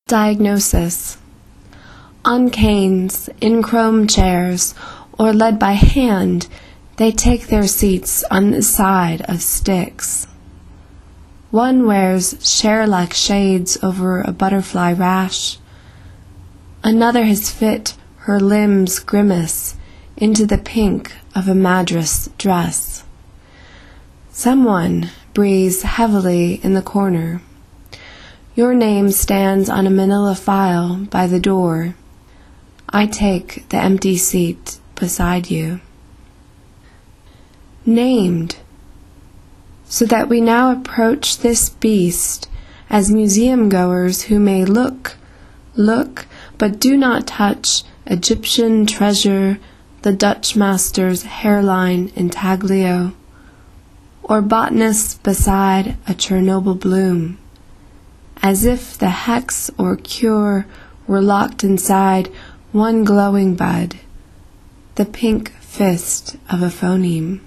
Diagnosis. On canes, in chrome chairs, or led by hand, they take their seats on the side of sticks. One wears share-like shades over a butterfly rash. Another has fit her limbs grimace into the pink of a madras dress. Someone breathes heavily in the corner. Your name stands on a manila file by the door. I take the empty seat beside you. Named, so that we now approach this beast as museum goers who may look, but do not touch Egyptian treasure, the Dutch master's hairline intaglio, or botanists beside a Chernobyl bloom, as if the hex or cure were locked inside one glowing bud, the pink fist of a phoneme.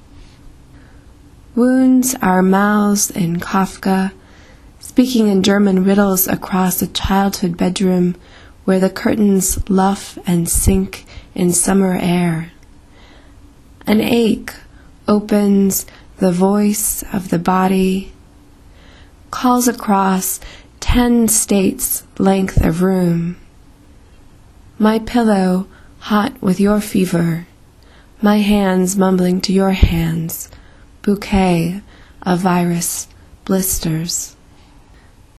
Wounds our mouths in Kafka, speaking in German riddles across a childhood bedroom where the curtains luff and sink in summer air. An ache opens the voice of the body, calls across 10 states' length of room. My pillow hot with your fever, my hands mumbling to your hands, bouquet of virus blisters.